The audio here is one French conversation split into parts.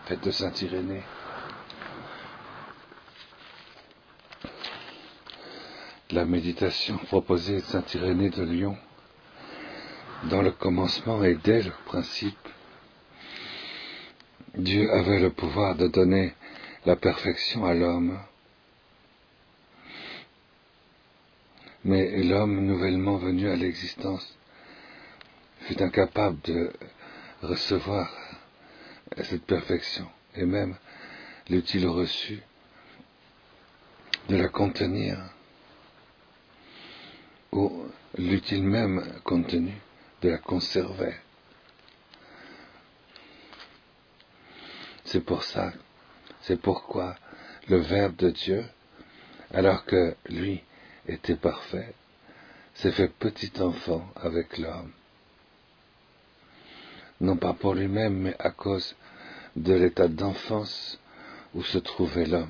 fête de Saint-Irénée. La méditation proposée de Saint-Irénée de Lyon, dans le commencement et dès le principe, Dieu avait le pouvoir de donner la perfection à l'homme. Mais l'homme nouvellement venu à l'existence fut incapable de recevoir cette perfection, et même, l'eût-il reçu, de la contenir, ou l'eût-il même contenu, de la conserver. C'est pourquoi le Verbe de Dieu, alors que lui était parfait, s'est fait petit enfant avec l'homme. Non pas pour lui-même, mais à cause de l'état d'enfance où se trouvait l'homme.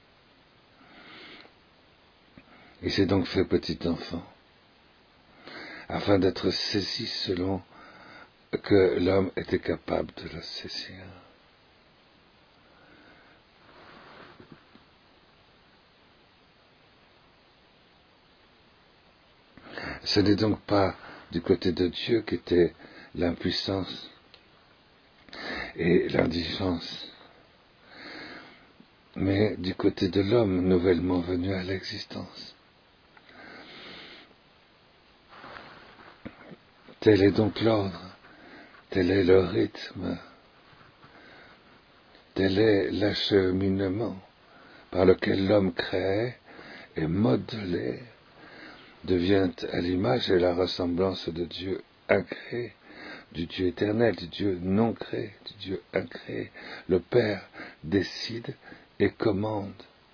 Il s'est donc fait petit enfant, afin d'être saisi selon que l'homme était capable de le saisir. Ce n'est donc pas du côté de Dieu qu'était l'impuissance et l'indigence, mais du côté de l'homme nouvellement venu à l'existence. Tel est donc l'ordre, tel est le rythme, tel est l'acheminement par lequel l'homme créé et modelé devient à l'image et la ressemblance de Dieu incréé, du Dieu éternel, du Dieu non créé, du Dieu incréé. Le Père décide et commande.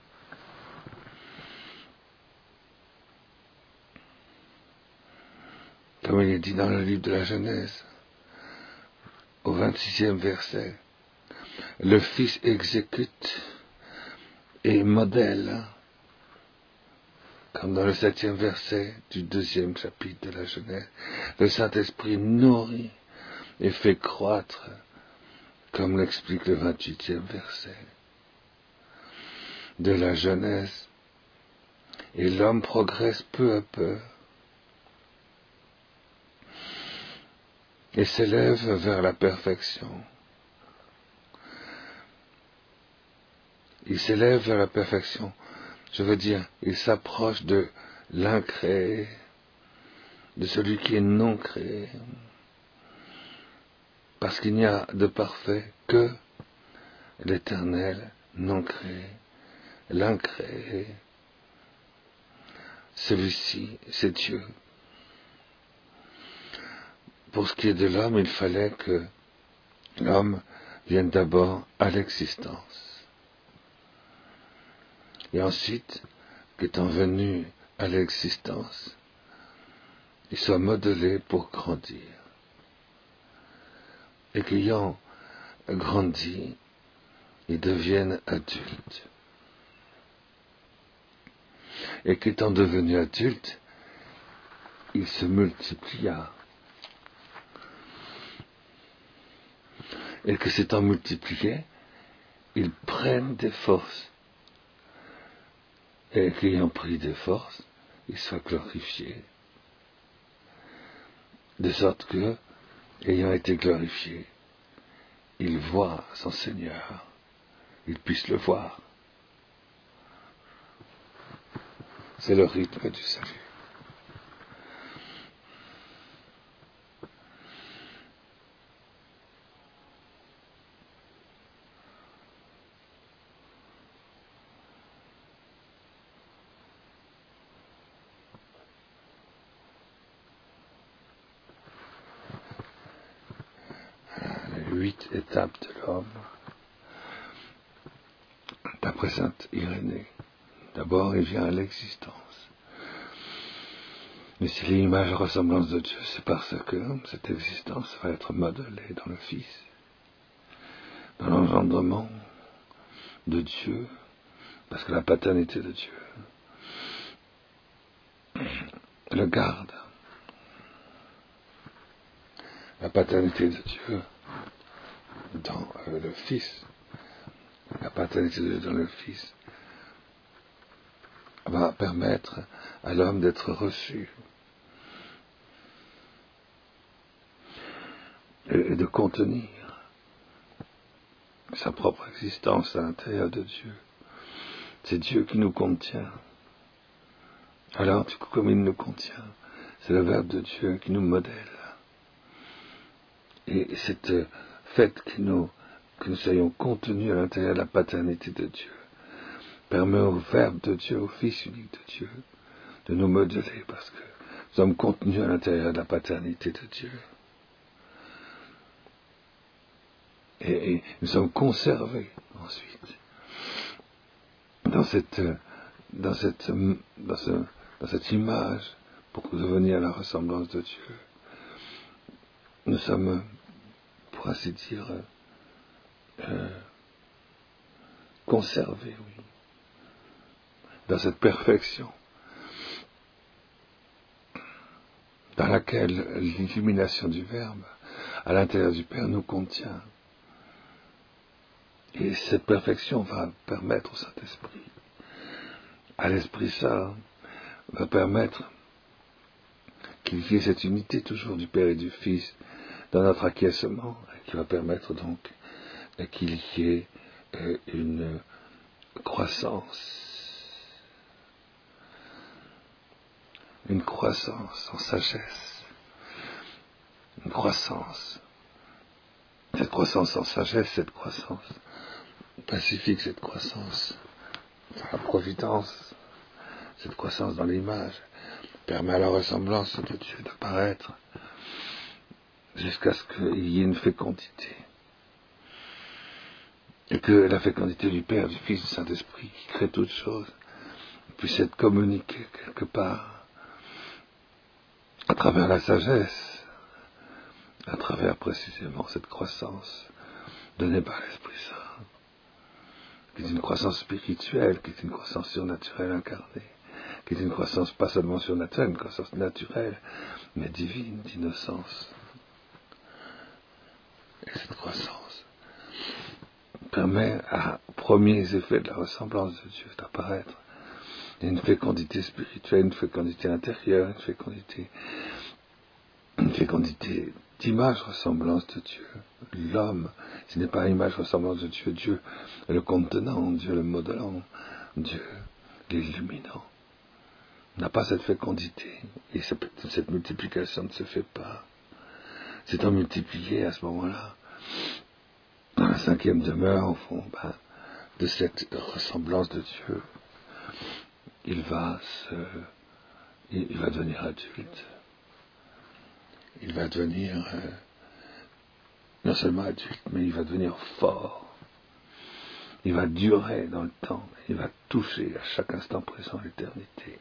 Comme il est dit dans le livre de la Genèse, au 26e verset, le Fils exécute et modèle, comme dans le 7e verset du 2e chapitre de la Genèse. Le Saint-Esprit nourrit et fait croître, comme l'explique le 28e verset de la Genèse. Et l'homme progresse peu à peu et s'élève vers la perfection. Il s'élève vers la perfection, je veux dire, il s'approche de l'incréé, de celui qui est non créé, parce qu'il n'y a de parfait que l'Éternel non créé, l'incréé. Celui-ci, c'est Dieu. Pour ce qui est de l'homme, il fallait que l'homme vienne d'abord à l'existence. Et ensuite, qu'étant venu à l'existence, il soit modelé pour grandir. Et qu'ayant grandi, il devienne adulte. Et qu'étant devenu adulte, il se multiplia. Et que s'étant multiplié, il prenne des forces. Et qu'ayant pris des forces, il soit glorifié. De sorte que, ayant été glorifié, il voit son Seigneur, il puisse le voir. C'est le rythme du salut. Les 8 étapes de l'homme, d'après sainte Irénée. D'abord, il vient à l'existence. Mais s'il est l'image et ressemblance de Dieu, c'est parce que cette existence va être modelée dans le Fils, dans l'engendrement de Dieu, parce que la paternité de Dieu le garde. La paternité de Dieu dans le Fils la paternité de Dieu dans le Fils, va permettre à l'homme d'être reçu et de contenir sa propre existence à l'intérieur de Dieu. C'est Dieu qui nous contient. Alors, du coup, comme il nous contient, c'est le Verbe de Dieu qui nous modèle. Et cette fait que nous soyons contenus à l'intérieur de la paternité de Dieu permet au Verbe de Dieu, au Fils unique de Dieu, de nous modeler, parce que nous sommes contenus à l'intérieur de la paternité de Dieu. Et nous sommes conservés ensuite dans cette image pour devenir la ressemblance de Dieu. Nous sommes, pour ainsi dire, conservés, oui, dans cette perfection dans laquelle l'illumination du Verbe à l'intérieur du Père nous contient. Et cette perfection va permettre au Saint-Esprit, à l'Esprit Saint, va permettre qu'il y ait cette unité toujours du Père et du Fils dans notre acquiescement, et qui va permettre donc qu'il y ait une croissance en sagesse, une croissance. Cette croissance en sagesse, cette croissance pacifique, cette croissance dans la providence, cette croissance dans l'image, permet à la ressemblance de Dieu d'apparaître jusqu'à ce qu'il y ait une fécondité. Et que la fécondité du Père, du Fils, du Saint-Esprit, qui crée toutes choses, puisse être communiquée quelque part à travers la sagesse, à travers précisément cette croissance donnée par l'Esprit Saint, qui est une croissance spirituelle, qui est une croissance surnaturelle incarnée, qui est une croissance pas seulement surnaturelle, une croissance naturelle, mais divine, d'innocence. Et cette croissance permet aux premiers effets de la ressemblance de Dieu d'apparaître. Il y a une fécondité spirituelle, une fécondité intérieure, une fécondité d'image ressemblance de Dieu. L'homme, ce n'est pas image ressemblance de Dieu, Dieu le contenant, Dieu le modelant, Dieu l'illuminant. N'a pas cette fécondité, et cette multiplication ne se fait pas. C'est en multiplié à ce moment-là, dans la cinquième demeure, au fond, de cette ressemblance de Dieu, il va devenir adulte. Il va devenir non seulement adulte, mais il va devenir fort. Il va durer dans le temps. Il va toucher à chaque instant présent l'éternité.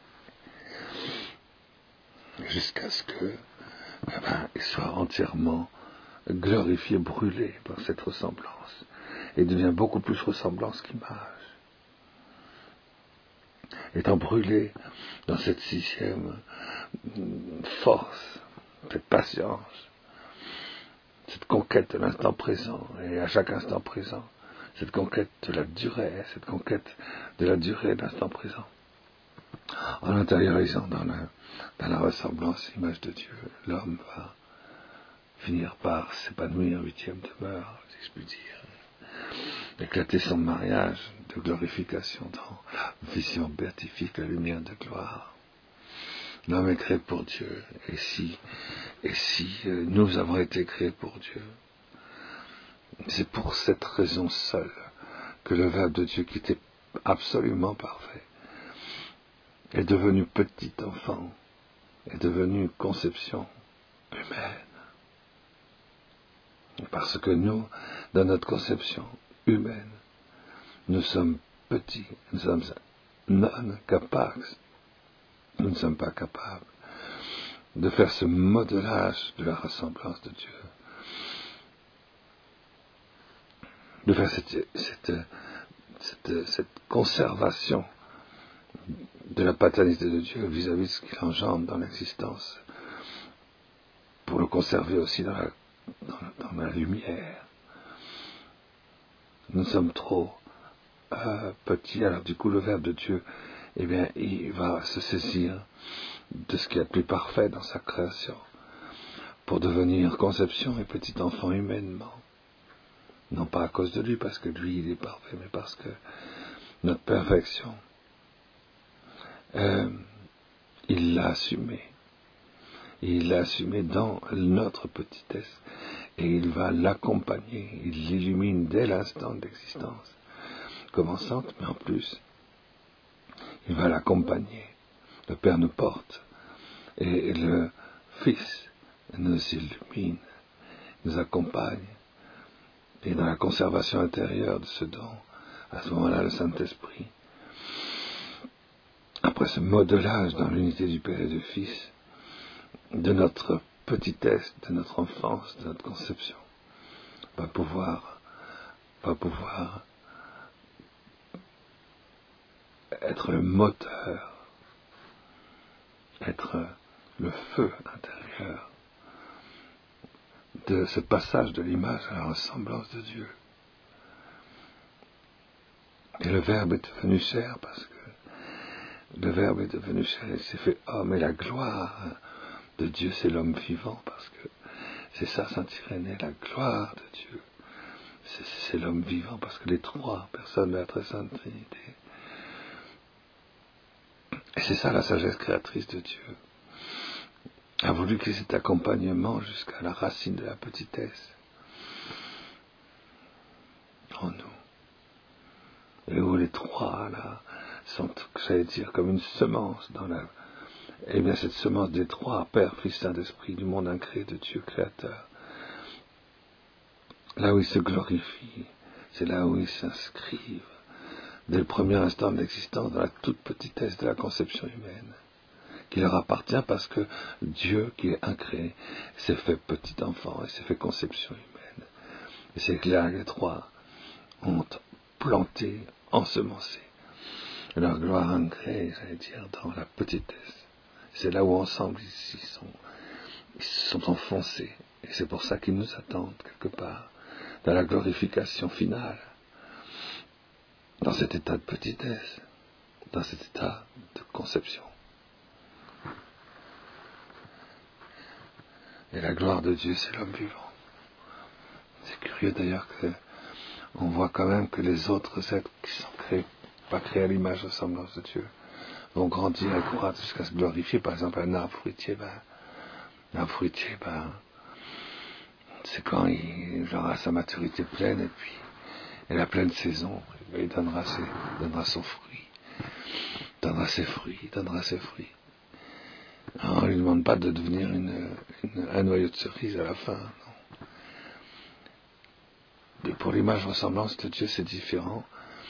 Jusqu'à ce que il soit entièrement glorifié, brûlé par cette ressemblance. Et devient beaucoup plus ressemblance qu'image. Étant brûlé dans cette sixième force, cette patience, cette conquête de l'instant présent, et à chaque instant présent, cette conquête de la durée, cette conquête de la durée de l'instant présent, en intériorisant dans la ressemblance, l'image de Dieu, l'homme va finir par s'épanouir en huitième demeure, si je puis dire, éclater son mariage de glorification dans la vision béatifique, la lumière de gloire. L'homme est créé pour Dieu, et si nous avons été créés pour Dieu, c'est pour cette raison seule que le Verbe de Dieu, qui était absolument parfait, est devenu petit enfant, est devenu conception humaine. Parce que nous, dans notre conception humaine, nous sommes petits, nous sommes non capables, nous ne sommes pas capables de faire ce modelage de la ressemblance de Dieu, de faire cette conservation de la paternité de Dieu vis-à-vis de ce qu'il engendre dans l'existence, pour le conserver aussi dans la lumière. Nous sommes trop petit, alors du coup le Verbe de Dieu, eh bien, il va se saisir de ce qui est le plus parfait dans sa création, pour devenir conception et petit enfant humainement. Non pas à cause de lui, parce que lui il est parfait, mais parce que notre perfection, il l'a assumé. Il l'a assumé dans notre petitesse, et il va l'accompagner, il l'illumine dès l'instant d'existence commençante, mais en plus, il va l'accompagner. Le Père nous porte, et le Fils nous illumine, nous accompagne, et dans la conservation intérieure de ce don, à ce moment-là, le Saint-Esprit, après ce modelage dans l'unité du Père et du Fils, de notre petitesse, de notre enfance, de notre conception, va pouvoir être le moteur, être le feu intérieur de ce passage de l'image à la ressemblance de Dieu. Et le Verbe est devenu chair parce que le Verbe est devenu chair et s'est fait homme, et la gloire de Dieu, c'est l'homme vivant, parce que c'est ça, Saint Irénée, la gloire de Dieu, c'est l'homme vivant, parce que les trois personnes de la très sainte Trinité, et c'est ça la sagesse créatrice de Dieu, a voulu qu'il y ait cet accompagnement jusqu'à la racine de la petitesse en nous, et où les trois là sont, j'allais dire, comme une semence dans la... Eh bien, cette semence des trois, Père, Fils, Saint-Esprit, du monde incréé de Dieu créateur, là où ils se glorifient, c'est là où ils s'inscrivent, dès le premier instant de l'existence, dans la toute petitesse de la conception humaine, qui leur appartient parce que Dieu, qui est incréé, s'est fait petit enfant et s'est fait conception humaine. Et c'est que là, les trois ont planté, ensemencé leur gloire incréée, j'allais dire, dans la petitesse. C'est là où ensemble ils se sont enfoncés. Et c'est pour ça qu'ils nous attendent quelque part, dans la glorification finale, dans cet état de petitesse, dans cet état de conception. Et la gloire de Dieu, c'est l'homme vivant. C'est curieux d'ailleurs qu'on voit quand même que les autres êtres qui sont créés, pas créés à l'image et ressemblance de Dieu, vont grandir et croître jusqu'à se glorifier. Par exemple, un arbre fruitier, c'est quand il aura sa maturité pleine et la pleine saison, il donnera son fruit, donnera ses fruits. Alors, on ne lui demande pas de devenir un noyau de cerise à la fin, non. Mais pour l'image ressemblance de Dieu, c'est différent.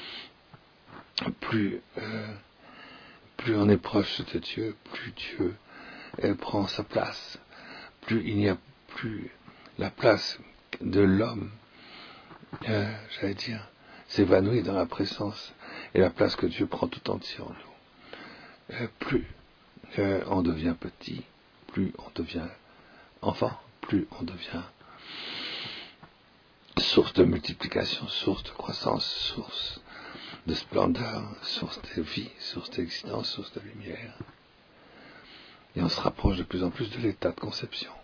Plus on est proche de Dieu, plus Dieu prend sa place, plus il n'y a plus la place de l'homme, j'allais dire, s'évanouit dans la présence et la place que Dieu prend tout entier en nous. Plus on devient petit, plus on devient enfant, plus on devient source de multiplication, source de croissance, source de splendeur, source de vie, source d'existence, source de lumière. Et on se rapproche de plus en plus de l'état de conception.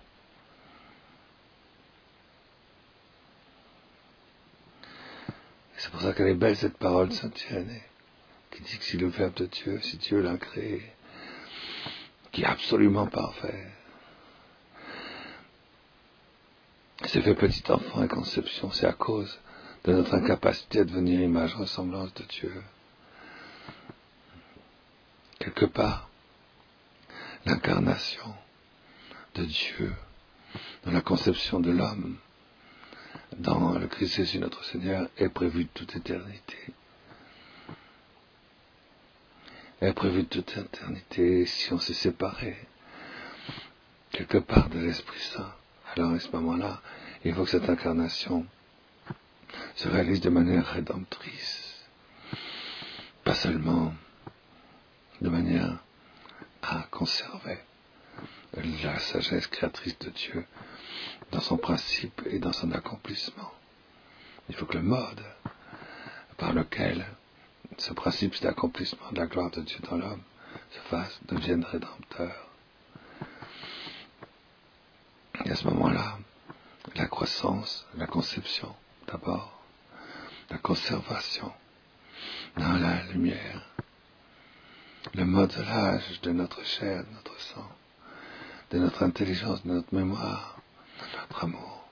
Et c'est pour ça qu'elle est belle cette parole de Saint Irénée, qui dit que si le Verbe de Dieu, si Dieu l'a créé, qui est absolument parfait, s'est fait petit enfant et conception, c'est à cause de notre incapacité à devenir image ressemblance de Dieu. Quelque part, l'incarnation de Dieu dans la conception de l'homme, dans le Christ Jésus notre Seigneur, est prévue de toute éternité. Est prévue de toute éternité. Si on s'est séparé quelque part de l'Esprit Saint, alors à ce moment-là, il faut que cette incarnation se réalise de manière rédemptrice, pas seulement de manière à conserver la sagesse créatrice de Dieu dans son principe et dans son accomplissement. Il faut que le mode par lequel ce principe d'accomplissement de la gloire de Dieu dans l'homme devienne rédempteur. Et à ce moment-là, la croissance, la conception d'abord, la conservation dans la lumière, le modelage de notre chair, de notre sang, de notre intelligence, de notre mémoire, de notre amour.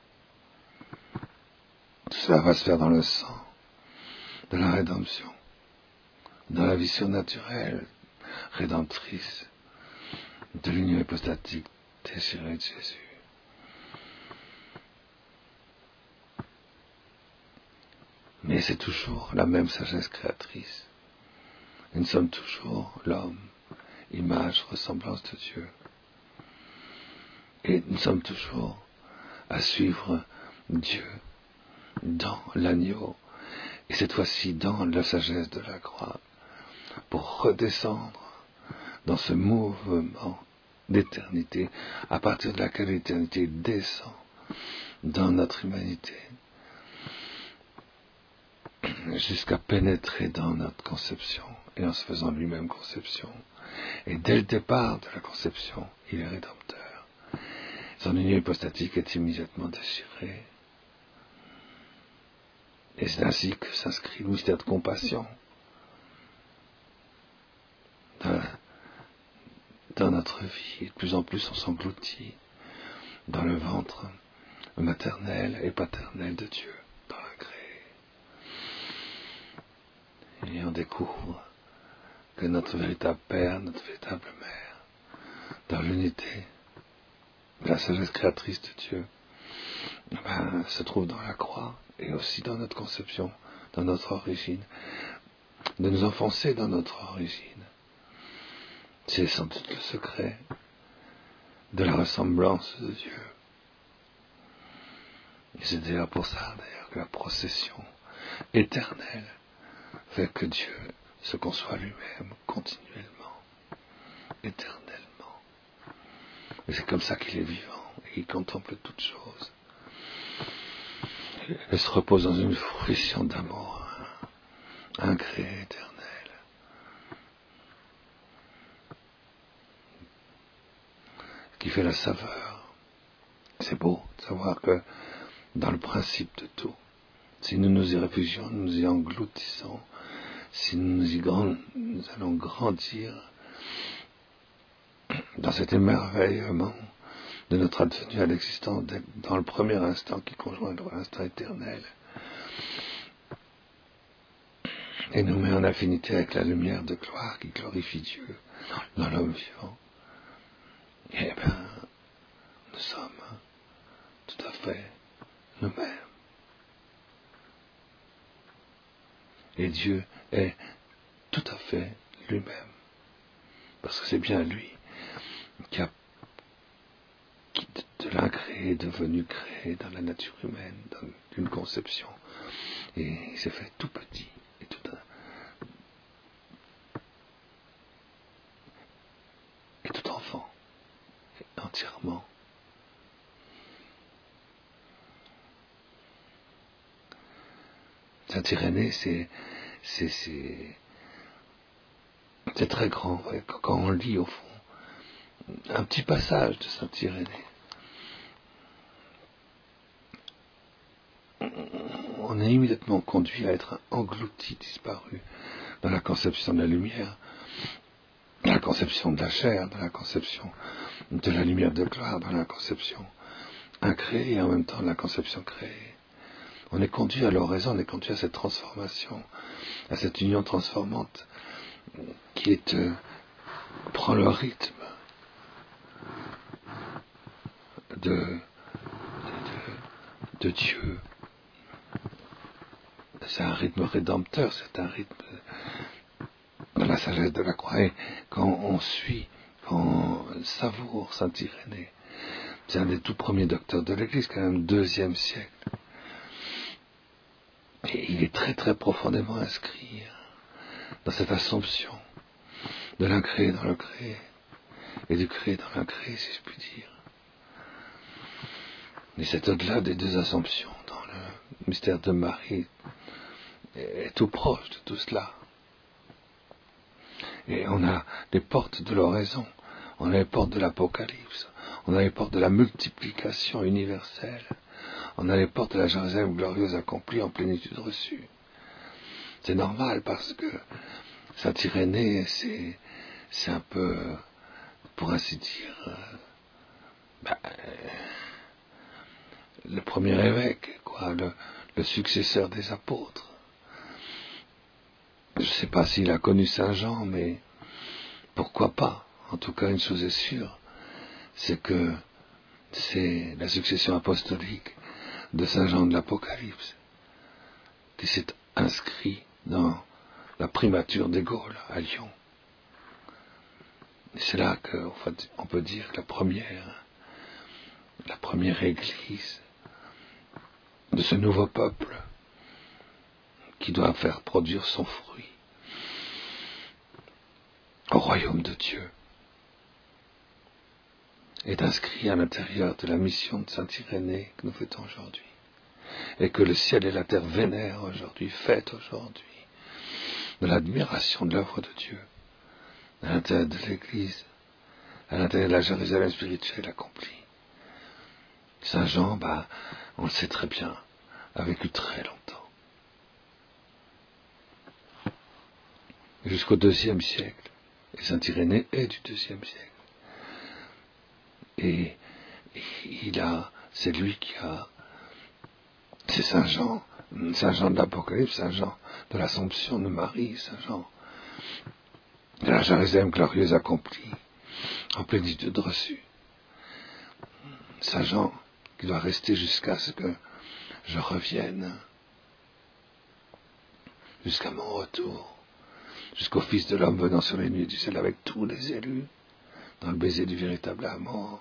Tout cela va se faire dans le sang de la rédemption, dans la vision naturelle, rédemptrice de l'union hypostatique désirée de Jésus. Mais c'est toujours la même sagesse créatrice. Et nous sommes toujours l'homme, image, ressemblance de Dieu. Et nous sommes toujours à suivre Dieu dans l'agneau, et cette fois-ci dans la sagesse de la croix, pour redescendre dans ce mouvement d'éternité, à partir de laquelle l'éternité descend dans notre humanité, jusqu'à pénétrer dans notre conception, et en se faisant lui-même conception. Et dès le départ de la conception, il est rédempteur. Son union hypostatique est immédiatement déchirée. Et c'est ainsi que s'inscrit le mystère de compassion dans notre vie. Et de plus en plus, on s'engloutit dans le ventre maternel et paternel de Dieu, dans la grée. Et on découvre que notre véritable Père, notre véritable Mère, dans l'unité de la sagesse créatrice de Dieu, se trouve dans la croix et aussi dans notre conception, dans notre origine, de nous enfoncer dans notre origine. C'est sans doute le secret de la ressemblance de Dieu. Et c'est d'ailleurs pour ça, que la procession éternelle fait que Dieu se conçoit lui-même continuellement, éternellement. Et c'est comme ça qu'il est vivant et qu'il contemple toutes choses. Et se repose dans une fruition d'amour incréé, éternel. Qui fait la saveur. C'est beau de savoir que dans le principe de tout, si nous nous y réfugions, nous nous y engloutissons, si nous allons grandir dans cet émerveillement de notre advenue à l'existence, dans le premier instant qui conjoint l'instant éternel, et nous met en affinité avec la lumière de gloire qui glorifie Dieu dans l'homme vivant. Eh bien, nous sommes tout à fait nous-mêmes. Et Dieu est tout à fait lui-même. Parce que c'est bien lui qui de l'incréé est devenu créé dans la nature humaine, dans une conception. Et il s'est fait tout petit et tout enfant, et entièrement. Saint-Irénée, c'est très grand. Quand on lit, au fond, un petit passage de Saint-Irénée, on est immédiatement conduit à être englouti, disparu dans la conception de la lumière, dans la conception de la chair, dans la conception de la lumière de gloire, dans la conception incréée et en même temps la conception créée. On est conduit à l'oraison, on est conduit à cette transformation, à cette union transformante qui prend le rythme de Dieu. C'est un rythme rédempteur, c'est un rythme dans la sagesse de la croix. Et quand on suit, quand on savoure Saint-Irénée, c'est un des tout premiers docteurs de l'Église, quand même 2e siècle. Et il est très très profondément inscrit dans cette assomption de l'incréé dans le créé, et du créé dans l'incréé, si je puis dire. Et c'est au-delà des deux assomptions, dans le mystère de Marie, est tout proche de tout cela. Et on a les portes de l'oraison, on a les portes de l'Apocalypse, on a les portes de la multiplication universelle, on a les portes de la Jérusalem glorieuse accomplie en plénitude reçue. C'est normal parce que Saint-Irénée, c'est un peu, pour ainsi dire, le premier évêque, quoi, le successeur des apôtres. Je ne sais pas s'il a connu Saint Jean, mais pourquoi pas? En tout cas, une chose est sûre, c'est que c'est la succession apostolique de Saint Jean de l'Apocalypse qui s'est inscrit dans la primature des Gaules à Lyon. Et c'est là qu'on peut dire que la première église de ce nouveau peuple qui doit faire produire son fruit au royaume de Dieu est inscrit à l'intérieur de la mission de Saint-Irénée que nous fêtons aujourd'hui, et que le ciel et la terre vénèrent aujourd'hui, fêtent aujourd'hui, de l'admiration de l'œuvre de Dieu, à l'intérieur de l'Église, à l'intérieur de la Jérusalem spirituelle accomplie. Saint Jean, on le sait très bien, a vécu très longtemps. Jusqu'au IIe siècle. Et Saint-Irénée est du IIe siècle. Et c'est lui qui a, c'est Saint Jean de l'Apocalypse, Saint Jean de l'Assomption de Marie, Saint Jean de la Jérusalem glorieuse accomplie, en plénitude reçue. Saint Jean qui doit rester jusqu'à ce que je revienne, jusqu'à mon retour, jusqu'au Fils de l'homme venant sur les nuées du ciel avec tous les élus, dans le baiser du véritable amour.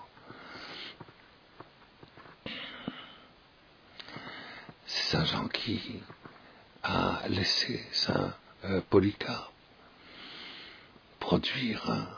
C'est Saint Jean qui a laissé Saint Polycarpe produire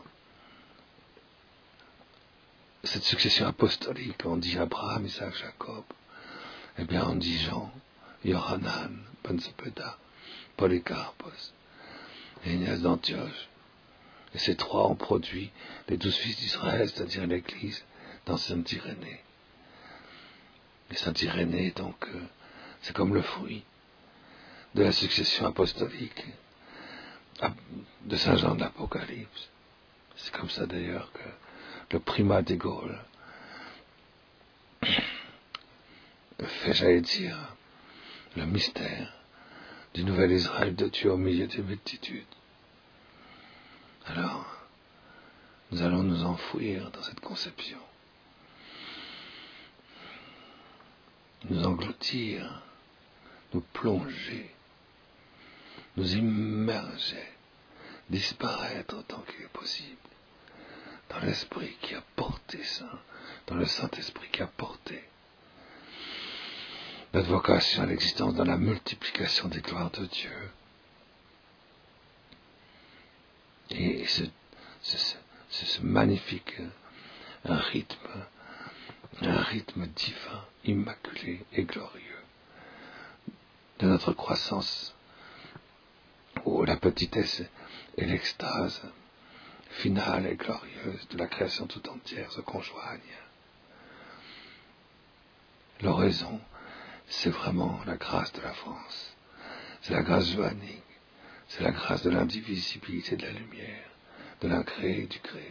cette succession apostolique. On dit Abraham, Isaac, Jacob. Eh bien, on dit Jean, Yohanan, Ben Zebeda, Polycarpos et Ignace d'Antioche. Et ces trois ont produit les 12 fils d'Israël, c'est-à-dire l'Église, dans Saint-Irénée. Et Saint-Irénée, donc, c'est comme le fruit de la succession apostolique de Saint Jean de l'Apocalypse. C'est comme ça d'ailleurs que le primat des Gaules fait, j'allais dire, le mystère du nouvel Israël de Dieu au milieu des multitudes. Alors, nous allons nous enfouir dans cette conception, nous engloutir, nous plonger, nous immerger, disparaître autant qu'il est possible dans l'Esprit qui a porté ça, dans le Saint-Esprit qui a porté notre vocation à l'existence dans la multiplication des gloires de Dieu. Et c'est ce magnifique rythme divin, immaculé et glorieux de notre croissance, où la petitesse et l'extase finale et glorieuse de la création tout entière se conjoignent. L'oraison, c'est vraiment la grâce de la France, c'est la grâce joannique, c'est la grâce de l'indivisibilité de la lumière, de l'incréé et du créé.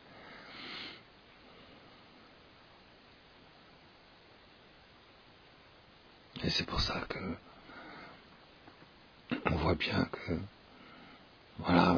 Et c'est pour ça que on voit bien que, voilà,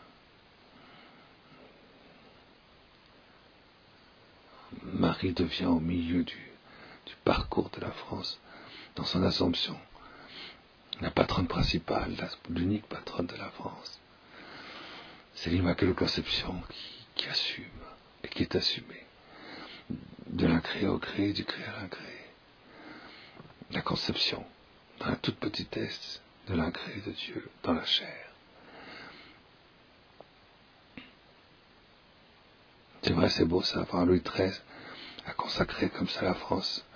Marie devient au milieu du parcours de la France, dans son Assomption, la patronne principale, l'unique patronne de la France. C'est l'Immaculée Conception qui assume, et qui est assumée, de l'incréé au créé, du créé à l'incréé. La conception, dans la toute petitesse de l'incréé de Dieu, dans la chair. C'est vrai, c'est beau ça, voir Louis XIII a consacré comme ça la France.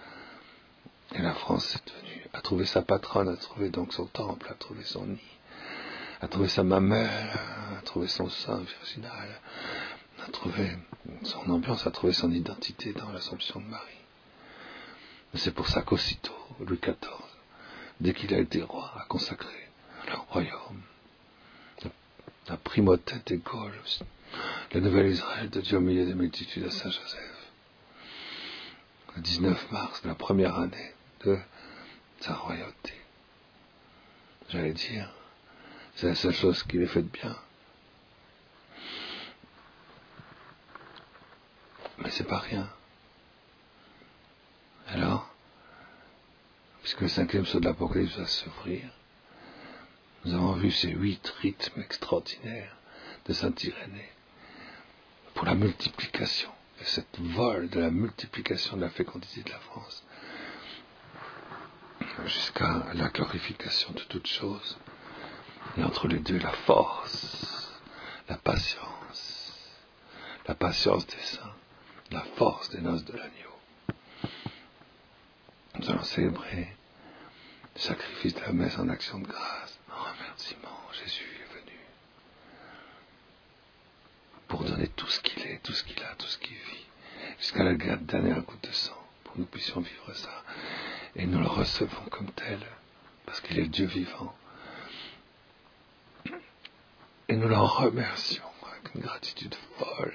Et la France est devenue, a trouvé sa patronne, a trouvé donc son temple, a trouvé son nid, a trouvé sa mamelle, a trouvé son sein virginal, a trouvé son ambiance, a trouvé son identité dans l'Assomption de Marie. C'est pour ça qu'aussitôt, Louis XIV, dès qu'il a été roi, a consacré le royaume, la primauté des Gaules, le nouvel Israël de Dieu au milieu des multitudes à Saint-Joseph. Le 19 mars de la première année de sa royauté. J'allais dire, c'est la seule chose qu'il ait faite bien. Mais c'est pas rien. Alors, puisque le 5e saut de l'Apocalypse va s'ouvrir, nous avons vu ces 8 rythmes extraordinaires de Saint Irénée pour la multiplication, et cette vol de la multiplication de la fécondité de la France, jusqu'à la glorification de toutes choses, et entre les deux la force, la patience des saints, la force des noces de l'agneau. Nous allons célébrer le sacrifice de la messe en action de grâce, en remerciement. Jésus est venu pour donner tout ce qu'il est, tout ce qu'il a, tout ce qu'il vit, jusqu'à la dernière goutte de sang, pour que nous puissions vivre ça. Et nous le recevons comme tel, parce qu'il est Dieu vivant. Et nous l'en remercions avec une gratitude folle.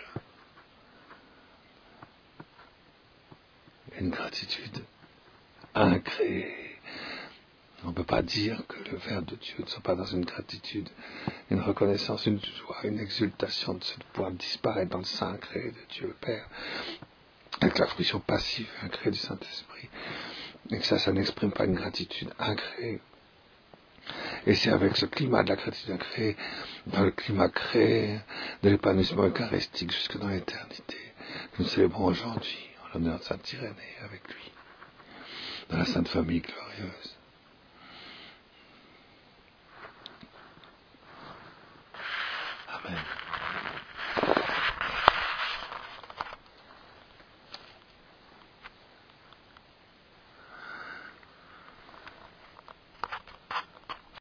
Une gratitude incréée. On ne peut pas dire que le Verbe de Dieu ne soit pas dans une gratitude, une reconnaissance, une joie, une exultation de pouvoir disparaître dans le sein incréé de Dieu le Père, avec la fruition passive incréée du Saint-Esprit. Et que ça n'exprime pas une gratitude incréée. Et c'est avec ce climat de la gratitude incréée, dans le climat créé de l'épanouissement eucharistique jusque dans l'éternité, que nous célébrons aujourd'hui en l'honneur de Saint Irénée avec lui, dans la Sainte Famille glorieuse.